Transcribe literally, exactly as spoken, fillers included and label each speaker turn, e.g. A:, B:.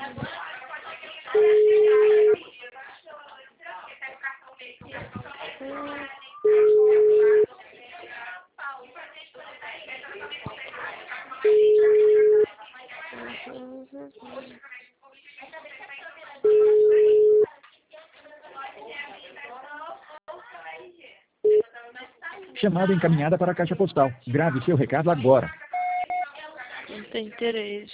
A: Chamada encaminhada para a caixa postal. Grave seu recado agora.
B: Não tem interesse.